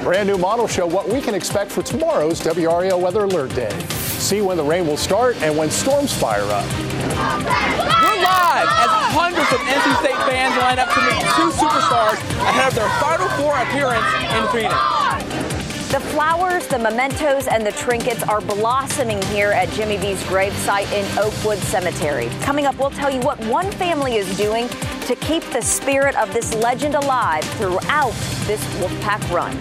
brand new models show what we can expect for tomorrow's WRAL Weather Alert Day. See when the rain will start and when storms fire up. We're live as hundreds of NC State fans line up to meet two superstars ahead of their Final Four appearance in Phoenix. The flowers, the mementos, and the trinkets are blossoming here at Jimmy V's gravesite in Oakwood Cemetery. Coming up, we'll tell you what one family is doing to keep the spirit of this legend alive throughout this Wolfpack run.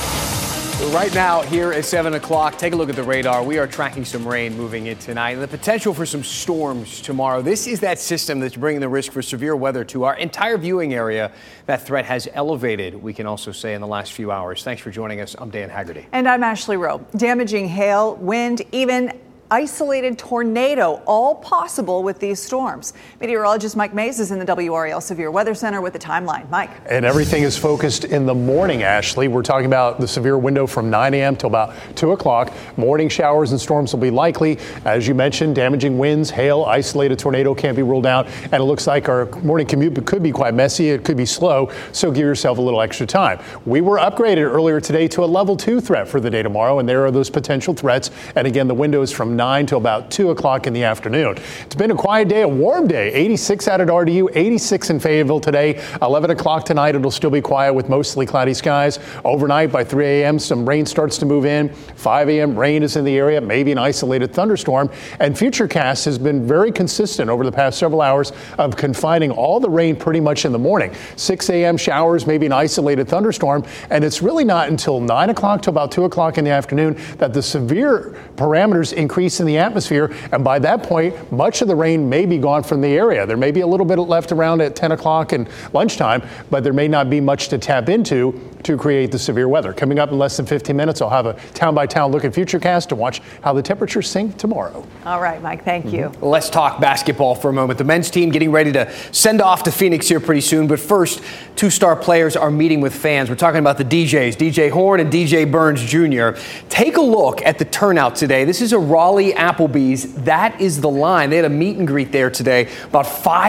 Right now, here at 7 o'clock, take a look at the radar. We are tracking some rain moving in tonight and the potential for some storms tomorrow. This is that system that's bringing the risk for severe weather to our entire viewing area. That threat has elevated, we can also say, in the last few hours. Thanks for joining us. I'm Dan Haggerty. And I'm Ashley Rowe. Damaging hail, wind, even isolated tornado, all possible with these storms. Meteorologist Mike Mays is in the WRAL Severe Weather Center with the timeline. Mike. And everything is focused in the morning, Ashley. We're talking about the severe window from 9 a.m. till about 2 o'clock. Morning showers and storms will be likely. As you mentioned, damaging winds, hail, isolated tornado can't be ruled out. And it looks like our morning commute could be quite messy. It could be slow. So give yourself a little extra time. We were upgraded earlier today to a level 2 threat for the day tomorrow. And there are those potential threats. And again, the window is from 9 till about 2 o'clock in the afternoon. It's been a quiet day, a warm day. 86 out at RDU, 86 in Fayetteville today. 11 o'clock tonight, it'll still be quiet with mostly cloudy skies. Overnight by 3 a.m., some rain starts to move in. 5 a.m., rain is in the area, maybe an isolated thunderstorm. And Futurecast has been very consistent over the past several hours of confining all the rain pretty much in the morning. 6 a.m. showers, maybe an isolated thunderstorm. And it's really not until 9 o'clock to about 2 o'clock in the afternoon that the severe parameters increase in the atmosphere, and by that point, much of the rain may be gone from the area. There may be a little bit left around at 10 o'clock and lunchtime, but there may not be much to tap into to create the severe weather. Coming up in less than 15 minutes, I'll have a town-by-town look at Futurecast to watch how the temperatures sink tomorrow. All right, Mike, thank you. Let's talk basketball for a moment. The men's team getting ready to send off to Phoenix here pretty soon, but first, two star players are meeting with fans. We're talking about the DJs, DJ Horn and DJ Burns Jr. Take a look at the turnout today. This is a Raleigh Applebee's. That is the line. They had a meet and greet there today. About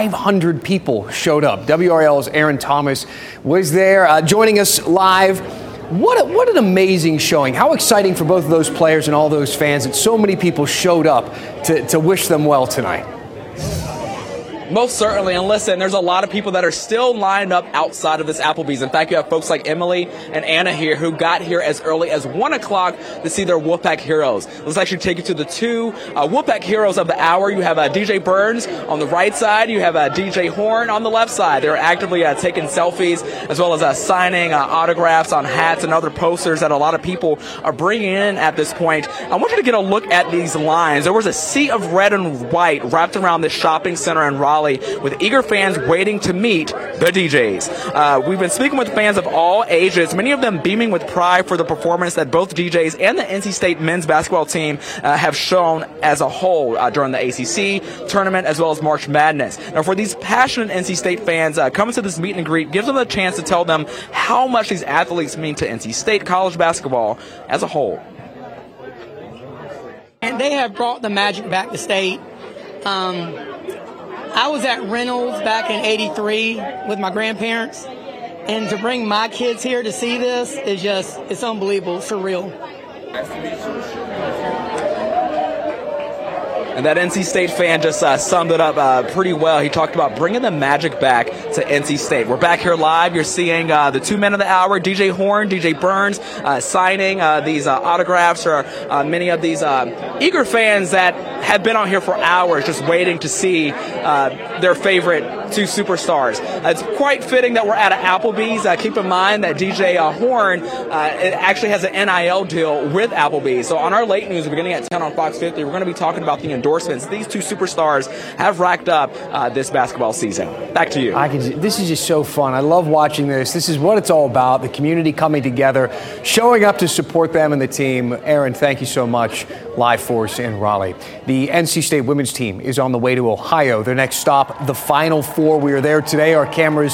500 people showed up. WRAL's Aaron Thomas was there joining us live. What an amazing showing. How exciting for both of those players and all those fans that so many people showed up to wish them well tonight. Most certainly. And listen, there's a lot of people that are still lined up outside of this Applebee's. In fact, you have folks like Emily and Anna here who got here as early as 1 o'clock to see their Wolfpack heroes. Let's actually take you to the two Wolfpack heroes of the hour. You have DJ Burns on the right side. You have DJ Horn on the left side. They're actively taking selfies as well as signing autographs on hats and other posters that a lot of people are bringing in at this point. I want you to get a look at these lines. There was a sea of red and white wrapped around this shopping center in Raleigh, with eager fans waiting to meet the DJs. We've been speaking with fans of all ages, many of them beaming with pride for the performance that both DJs and the NC State men's basketball team have shown as a whole during the ACC tournament as well as March Madness. Now, for these passionate NC State fans, coming to this meet and greet gives them a chance to tell them how much these athletes mean to NC State college basketball as a whole. And they have brought the magic back to state. I was at Reynolds back in '83 with my grandparents, and to bring my kids here to see this is it's unbelievable, surreal. And that NC State fan just summed it up pretty well. He talked about bringing the magic back to NC State. We're back here live. You're seeing the two men of the hour, DJ Horn, DJ Burns, signing these autographs for many of these eager fans that have been on here for hours just waiting to see their favorite two superstars. It's quite fitting that we're at an Applebee's. Keep in mind that DJ Horn actually has an NIL deal with Applebee's. So on our late news beginning at 10 on Fox 50, we're going to be talking about the endorsements these two superstars have racked up this basketball season. Back to you. This is just so fun. I love watching this. This is what it's all about, the community coming together, showing up to support them and the team. Aaron, thank you so much. Live for us in Raleigh. The NC State women's team is on the way to Ohio. Their next stop, the Final Four. We are there today. Our cameras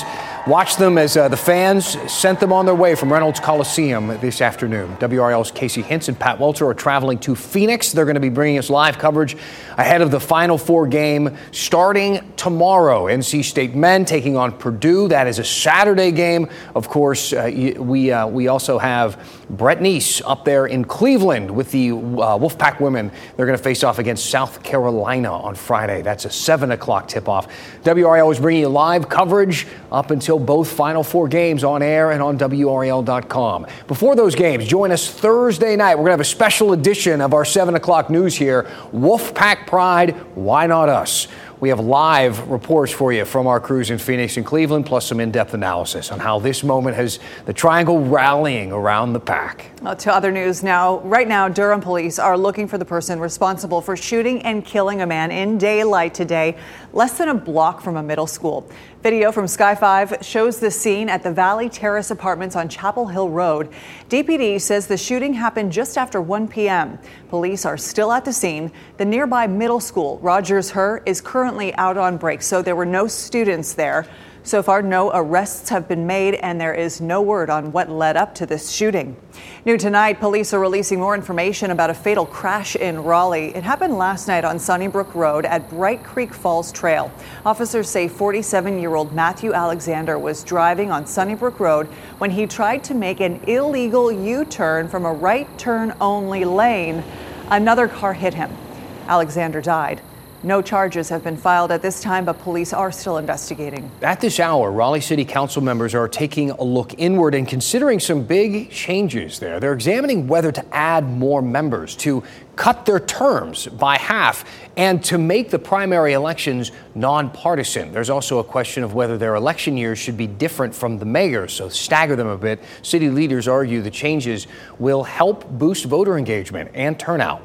Watch them as the fans sent them on their way from Reynolds Coliseum this afternoon. WRAL's Casey Hintz and Pat Welter are traveling to Phoenix. They're going to be bringing us live coverage ahead of the Final Four game starting tomorrow. NC State men taking on Purdue. That is a Saturday game. Of course, we also have Brett Neese up there in Cleveland with the Wolfpack women. They're going to face off against South Carolina on Friday. That's a 7 o'clock tip-off. WRAL is bringing you live coverage up until both Final Four games on air and on WRAL.com. Before those games, join us Thursday night. We're going to have a special edition of our 7 o'clock news here. Wolfpack Pride, why not us? We have live reports for you from our crews in Phoenix and Cleveland, plus some in-depth analysis on how this moment has the Triangle rallying around the pack. Well, to other news now. Right now, Durham police are looking for the person responsible for shooting and killing a man in daylight today, less than a block from a middle school. Video from Sky 5 shows the scene at the Valley Terrace Apartments on Chapel Hill Road. DPD says the shooting happened just after 1 p.m. Police are still at the scene. The nearby middle school, Rogers Her, is currently out on break, so there were no students there. So far, no arrests have been made, and there is no word on what led up to this shooting. New tonight, police are releasing more information about a fatal crash in Raleigh. It happened last night on Sunnybrook Road at Bright Creek Falls Trail. Officers say 47-year-old Matthew Alexander was driving on Sunnybrook Road when he tried to make an illegal U-turn from a right turn only lane. Another car hit him. Alexander died. No charges have been filed at this time, but police are still investigating. At this hour, Raleigh City Council members are taking a look inward and considering some big changes there. They're examining whether to add more members, to cut their terms by half, and to make the primary elections nonpartisan. There's also a question of whether their election years should be different from the mayor's, so stagger them a bit. City leaders argue the changes will help boost voter engagement and turnout.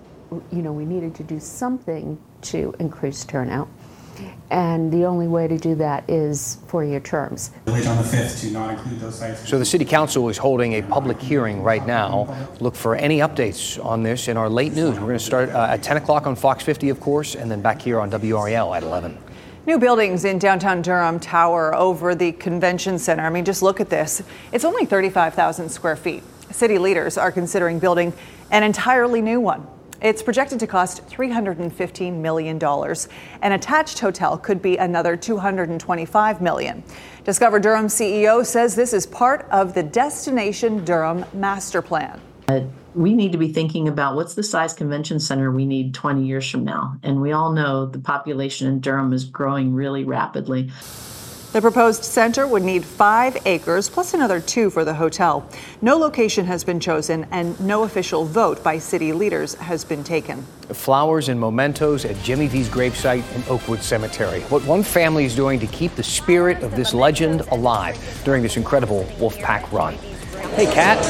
You know, we needed to do something to increase turnout, and the only way to do that is 4-year terms. On the 5th to not include those sites. So the City Council is holding a public hearing right now. Look for any updates on this in our late news. We're going to start at 10 o'clock on Fox 50, of course, and then back here on WRAL at 11. New buildings in downtown Durham tower over the convention center. I mean, just look at this. It's only 35,000 square feet. City leaders are considering building an entirely new one. It's projected to cost $315 million. An attached hotel could be another $225 million. Discover Durham CEO says this is part of the Destination Durham master plan. We need to be thinking about what's the size convention center we need 20 years from now. And we all know the population in Durham is growing really rapidly. The proposed center would need 5 acres plus another 2 for the hotel. No location has been chosen and no official vote by city leaders has been taken. Flowers and mementos at Jimmy V's gravesite in Oakwood Cemetery. What one family is doing to keep the spirit of this legend alive during this incredible Wolfpack run. Hey, Kat.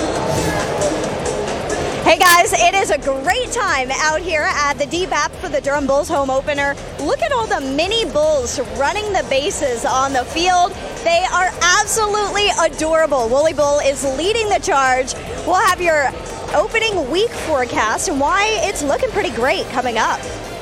Hey guys, it is a great time out here at the DBAP for the Durham Bulls home opener. Look at all the mini Bulls running the bases on the field. They are absolutely adorable. Wooly Bull is leading the charge. We'll have your opening week forecast and why it's looking pretty great coming up.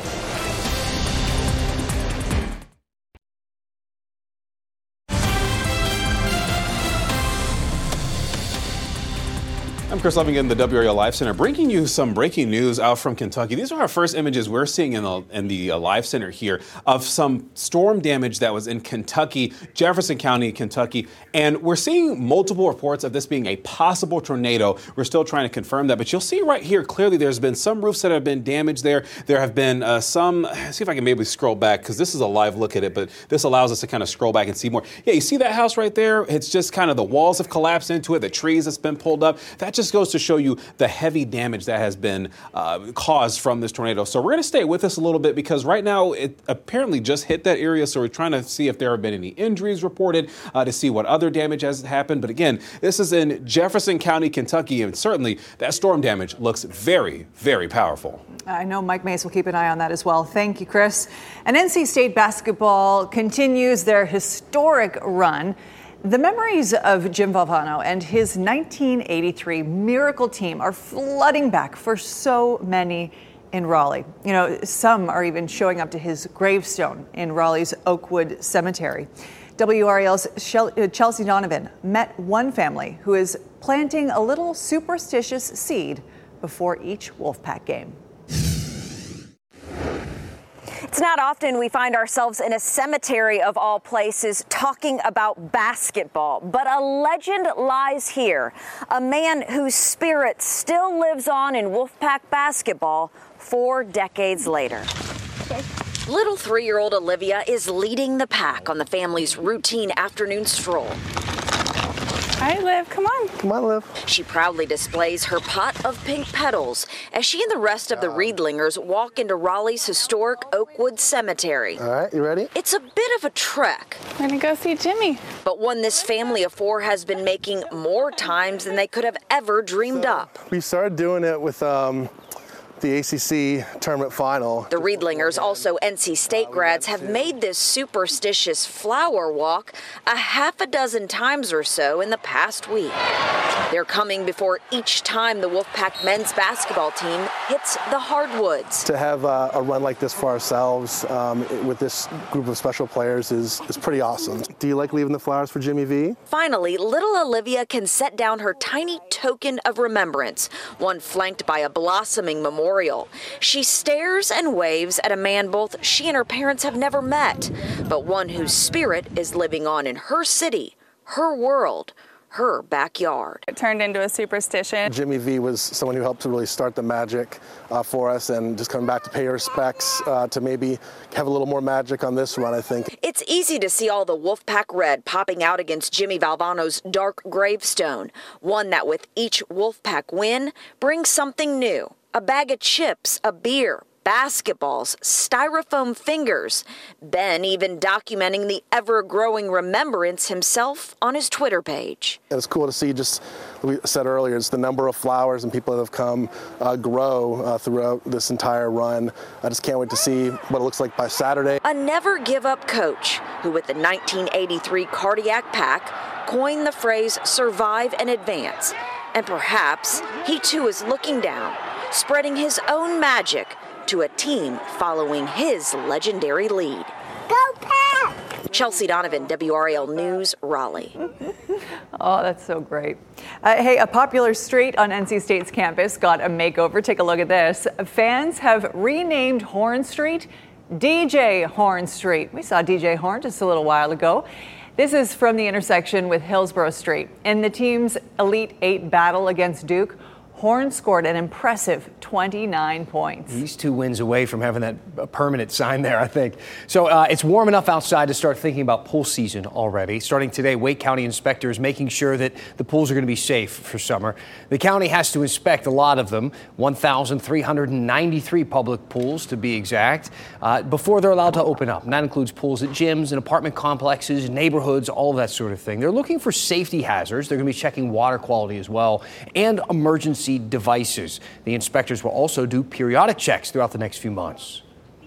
I'm Chris Lovington, the WRAL Live Center, bringing you some breaking news out from Kentucky. These are our first images we're seeing in the Live Center here of some storm damage that was in Kentucky, Jefferson County, Kentucky. And we're seeing multiple reports of this being a possible tornado. We're still trying to confirm that. But you'll see right here, clearly there's been some roofs that have been damaged there. There have been some, see if I can maybe scroll back, because this is a live look at it, but this allows us to kind of scroll back and see more. Yeah, you see that house right there? It's just kind of the walls have collapsed into it, the trees that's been pulled up. That just goes to show you the heavy damage that has been caused from this tornado. So we're going to stay with this a little bit because right now it apparently just hit that area. So we're trying to see if there have been any injuries reported to see what other damage has happened. But again, this is in Jefferson County, Kentucky, and certainly that storm damage looks very, very powerful. I know Mike Mays will keep an eye on that as well. Thank you, Chris. And NC State basketball continues their historic run. The memories of Jim Valvano and his 1983 Miracle team are flooding back for so many in Raleigh. You know, some are even showing up to his gravestone in Raleigh's Oakwood Cemetery. WRAL's Chelsea Donovan met one family who is planting a little superstitious seed before each Wolfpack game. It's not often we find ourselves in a cemetery of all places talking about basketball, but a legend lies here. A man whose spirit still lives on in Wolfpack basketball 4 decades later. Little 3-year-old Olivia is leading the pack on the family's routine afternoon stroll. Hi, Liv. Come on. Come on, Liv. She proudly displays her pot of pink petals as she and the rest of the Riedlingers walk into Raleigh's historic Oakwood Cemetery. All right, you ready? It's a bit of a trek. We're going to go see Jimmy. But one this family of 4 has been making more times than they could have ever dreamed up. We started doing it with the ACC tournament final. The Riedlingers, also NC State grads, have made this superstitious flower walk a half a dozen times or so in the past week. They're coming before each time the Wolfpack men's basketball team hits the hardwoods. To have a run like this for ourselves with this group of special players is pretty awesome. Do you like leaving the flowers for Jimmy V? Finally, little Olivia can set down her tiny token of remembrance, one flanked by a blossoming memorial. She stares and waves at a man both she and her parents have never met, but one whose spirit is living on in her city, her world, her backyard. It turned into a superstition. Jimmy V was someone who helped to really start the magic for us, and just coming back to pay respects to maybe have a little more magic on this run, I think. It's easy to see all the Wolfpack red popping out against Jimmy Valvano's dark gravestone, one that with each Wolfpack win brings something new. A bag of chips, a beer, basketballs, styrofoam fingers. Ben even documenting the ever-growing remembrance himself on his Twitter page. It's cool to see, just we said earlier, it's the number of flowers and people that have come grow throughout this entire run. I just can't wait to see what it looks like by Saturday. A never-give-up coach who, with the 1983 Cardiac Pack, coined the phrase survive and advance. And perhaps he too is looking down, spreading his own magic to a team following his legendary lead. Go Pack! Chelsea Donovan, WRAL News, Raleigh. Oh, that's so great. Hey, a popular street on NC State's campus got a makeover. Take a look at this. Fans have renamed Horn Street DJ Horn Street. We saw DJ Horn just a little while ago. This is from the intersection with Hillsborough Street. In the team's Elite 8 battle against Duke, Horn scored an impressive 29 points. He's 2 wins away from having that permanent sign there, I think. So it's warm enough outside to start thinking about pool season already. Starting today, Wake County inspectors making sure that the pools are going to be safe for summer. The county has to inspect a lot of them, 1,393 public pools to be exact, before they're allowed to open up. And that includes pools at gyms and apartment complexes, neighborhoods, all of that sort of thing. They're looking for safety hazards. They're going to be checking water quality as well and emergency devices. The inspectors will also do periodic checks throughout the next few months.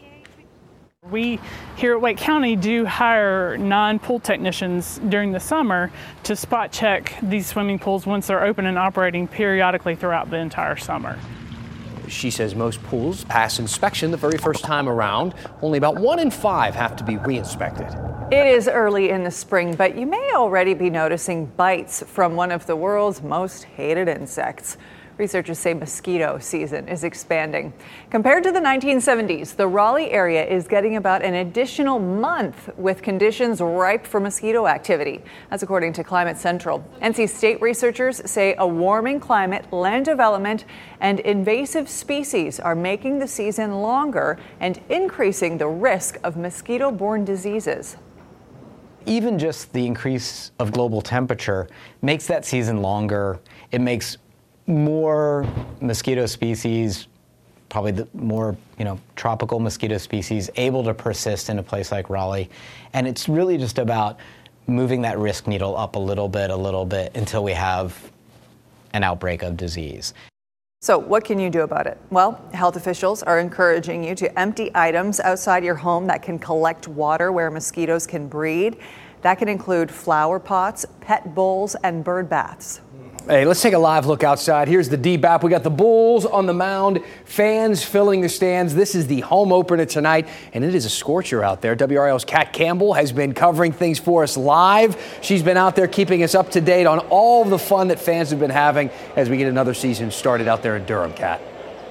We here at Wake County do hire non-pool technicians during the summer to spot check these swimming pools once they're open and operating periodically throughout the entire summer. She says most pools pass inspection the very first time around. Only about 1 in 5 have to be re-inspected. It is early in the spring, but you may already be noticing bites from one of the world's most hated insects. Researchers say mosquito season is expanding. Compared to the 1970s, the Raleigh area is getting about an additional month with conditions ripe for mosquito activity. That's according to Climate Central. NC State researchers say a warming climate, land development, and invasive species are making the season longer and increasing the risk of mosquito-borne diseases. Even just the increase of global temperature makes that season longer. It makes more mosquito species, probably the more tropical mosquito species, able to persist in a place like Raleigh. And it's really just about moving that risk needle up a little bit until we have an outbreak of disease. So what can you do about it? Well, health officials are encouraging you to empty items outside your home that can collect water where mosquitoes can breed. That can include flower pots, pet bowls, and bird baths. Hey, let's take a live look outside. Here's the DBAP. We got the Bulls on the mound, fans filling the stands. This is the home opener tonight, and it is a scorcher out there. WRAL's Kat Campbell has been covering things for us live. She's been out there keeping us up to date on all the fun that fans have been having as we get another season started out there in Durham, Kat.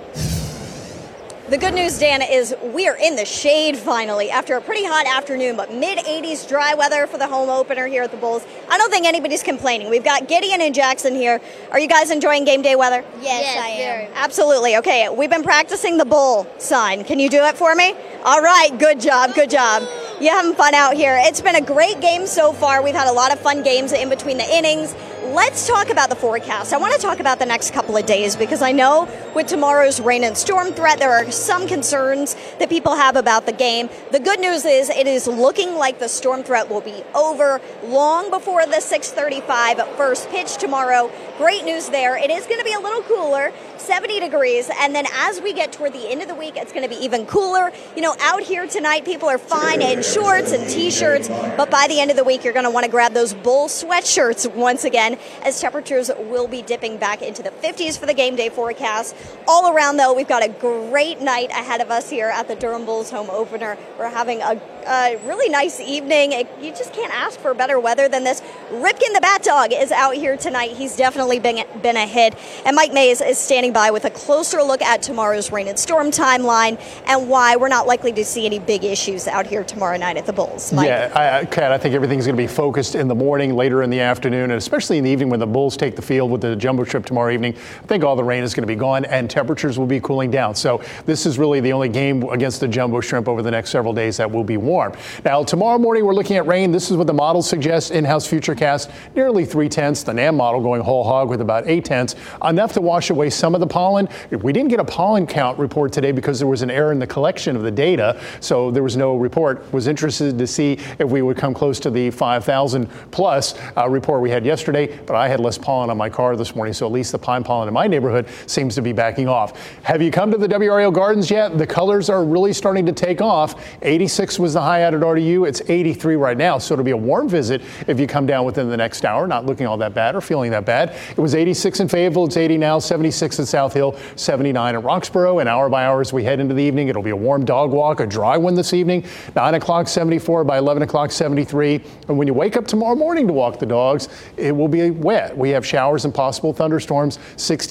The good news, Dan, is we are in the shade finally after a pretty hot afternoon, but mid-80s dry weather for the home opener here at the Bulls. I don't think anybody's complaining. We've got Gideon and Jackson here. Are you guys enjoying game day weather? Yes, I am. Absolutely. Okay, we've been practicing the bull sign. Can you do it for me? All right, good job, good job. You're having fun out here. It's been a great game so far. We've had a lot of fun games in between the innings. Let's talk about the forecast. I want to talk about the next couple of days because I know with tomorrow's rain and storm threat, there are some concerns that people have about the game. The good news is it is looking like the storm threat will be over long before the 6:35 first pitch tomorrow. Great news there. It is going to be a little cooler, 70 degrees, and then as we get toward the end of the week, it's going to be even cooler. You know, out here tonight, people are fine in shorts and T-shirts, but by the end of the week, you're going to want to grab those Bull sweatshirts once again, as temperatures will be dipping back into the 50s for the game day forecast. All around, though, we've got a great night ahead of us here at the Durham Bulls home opener. We're having a really nice evening. You just can't ask for better weather than this. Ripken the Bat Dog is out here tonight. He's definitely been a hit. And Mike Mays is standing by with a closer look at tomorrow's rain and storm timeline and why we're not likely to see any big issues out here tomorrow night at the Bulls. Mike? Yeah, Kat, I think everything's going to be focused in the morning, later in the afternoon, and especially in the evening when the Bulls take the field with the jumbo trip tomorrow evening. I think all the rain is going to be gone and temperatures will be cooling down. So this is really the only game against the jumbo shrimp over the next several days that will be warm. Now, tomorrow morning, we're looking at rain. This is what the model suggests. In-house futurecast, nearly 3/10. The NAM model going whole hog with about 8/10. Enough to wash away some of the pollen. We didn't get a pollen count report today because there was an error in the collection of the data, so there was no report. Was interested to see if we would come close to the 5,000 plus report we had yesterday, but I had less pollen on my car this morning, so at least the pine pollen in my neighborhood seems to be backing off. Have you come to the WRAL Gardens yet? The colors are really starting to take off. 86 was the high out at RDU. It's 83 right now, so it'll be a warm visit if you come down within the next hour. Not looking all that bad or feeling that bad. It was 86 in Fayetteville. It's 80 now. 76 at South Hill. 79 at Roxborough. And hour by hour as we head into the evening, it'll be a warm dog walk, a dry one this evening. 9 o'clock, 74. By 11 o'clock, 73. And when you wake up tomorrow morning to walk the dogs, it will be wet. We have showers and possible thunderstorms.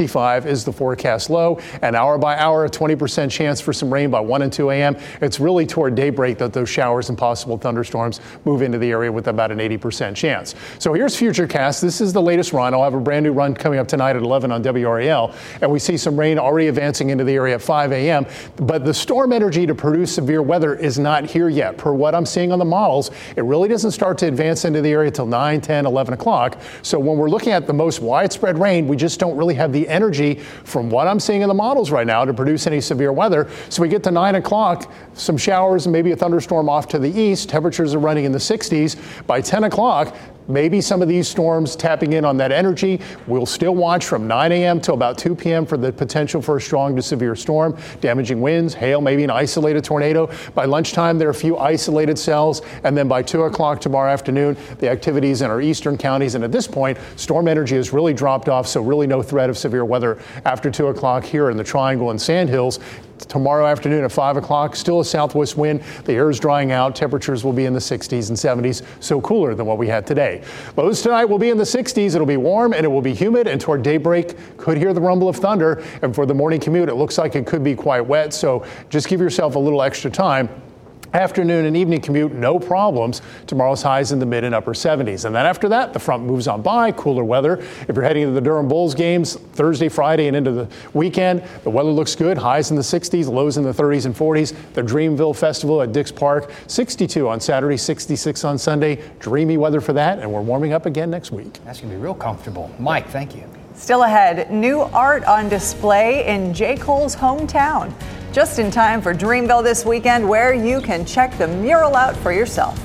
65 is the forecast low. And hour by hour, a 20% chance for some rain by 1 and 2 a.m. It's really toward daybreak that those showers and possible thunderstorms move into the area with about an 80% chance. So here's Futurecast. This is the latest run. I'll have a brand new run coming up tonight at 11 on WRAL. And we see some rain already advancing into the area at 5 a.m. But the storm energy to produce severe weather is not here yet. Per what I'm seeing on the models, it really doesn't start to advance into the area till 9, 10, 11 o'clock. So when we're looking at the most widespread rain, we just don't really have the energy from what I'm seeing in the models right now to produce any severe weather. So we get to 9 o'clock, some showers and maybe a thunderstorm off to the east. Temperatures are running in the 60s. By 10 o'clock, maybe some of these storms tapping in on that energy. We'll still watch from 9 a.m. till about 2 p.m. for the potential for a strong to severe storm, damaging winds, hail, maybe an isolated tornado. By lunchtime, there are a few isolated cells. And then by 2 o'clock tomorrow afternoon, the activities in our eastern counties. And at this point, storm energy has really dropped off, so really no threat of severe weather after 2 o'clock here in the Triangle and Sandhills. Tomorrow afternoon at 5 o'clock, still a southwest wind. The air is drying out. Temperatures will be in the 60s and 70s, so cooler than what we had today. Lows tonight will be in the 60s. It'll be warm and it will be humid, and toward daybreak, could hear the rumble of thunder. And for the morning commute, it looks like it could be quite wet, so just give yourself a little extra time. Afternoon and evening commute, no problems. Tomorrow's highs in the mid and upper 70s. And then after that, the front moves on by, cooler weather. If you're heading to the Durham Bulls games Thursday, Friday, and into the weekend, the weather looks good. Highs in the 60s, lows in the 30s and 40s. The Dreamville Festival at Dix Park, 62 on Saturday, 66 on Sunday. Dreamy weather for that, and we're warming up again next week. That's going to be real comfortable. Mike, thank you. Still ahead, new art on display in J. Cole's hometown. Just in time for Dreamville this weekend, where you can check the mural out for yourself.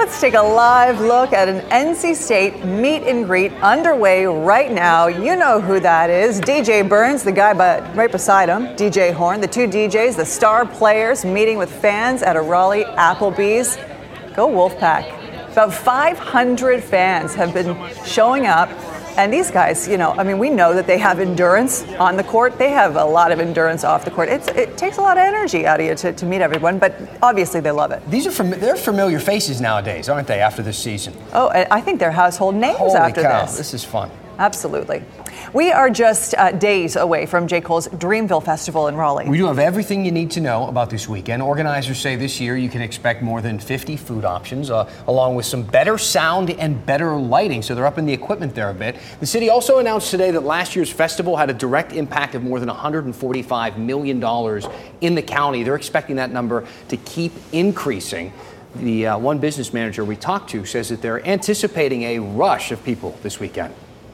Let's take a live look at an NC State meet and greet underway right now. You know who that is. DJ Burns, the guy right beside him, DJ Horn, the two DJs, the star players meeting with fans at a Raleigh Applebee's. Go Wolfpack. About 500 fans have been showing up. And these guys, we know that they have endurance on the court. They have a lot of endurance off the court. It takes a lot of energy out of you to meet everyone, but obviously they love it. They're familiar faces nowadays, aren't they, after this season? Oh, I think they're household names. Holy after cow, this. This is fun. Absolutely. We are just days away from J. Cole's Dreamville Festival in Raleigh. We do have everything you need to know about this weekend. Organizers say this year you can expect more than 50 food options, along with some better sound and better lighting. So they're upping the equipment there a bit. The city also announced today that last year's festival had a direct impact of more than $145 million in the county. They're expecting that number to keep increasing. The one business manager we talked to says that they're anticipating a rush of people this weekend.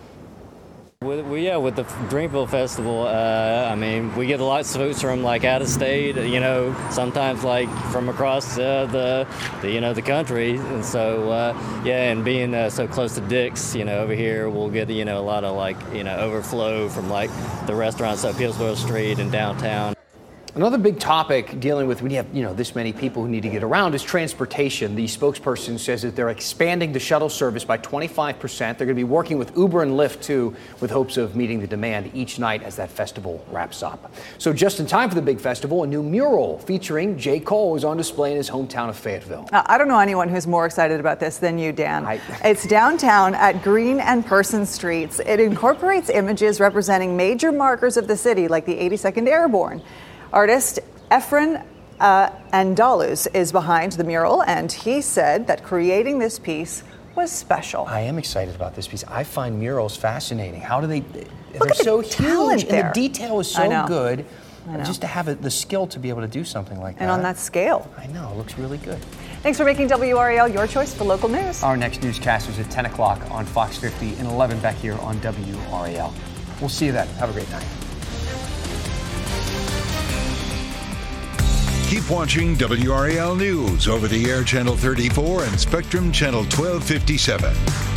With the Dreamville Festival, we get lots of folks from out of state, sometimes from across the country, and so and being so close to Dick's, over here, we'll get a lot of overflow from the restaurants up Hillsborough Street and downtown. Another big topic dealing with when you have this many people who need to get around is transportation. The spokesperson says that they're expanding the shuttle service by 25%. They're going to be working with Uber and Lyft too, with hopes of meeting the demand each night as that festival wraps up. So just in time for the big festival, a new mural featuring J. Cole is on display in his hometown of Fayetteville. I don't know anyone who's more excited about this than you, Dan. It's downtown at Green and Person Streets. It incorporates images representing major markers of the city, like the 82nd Airborne. Artist Efren Andalus is behind the mural, and he said that creating this piece was special. I am excited about this piece. I find murals fascinating. How do they? They're so huge, and the detail is so good. I know. Just to have the skill to be able to do something like that. And on that scale. I know, it looks really good. Thanks for making WRAL your choice for local news. Our next newscast is at 10 o'clock on Fox 50 and 11 back here on WRAL. We'll see you then. Have a great night. Keep watching WRAL News over the air Channel 34 and Spectrum Channel 1257.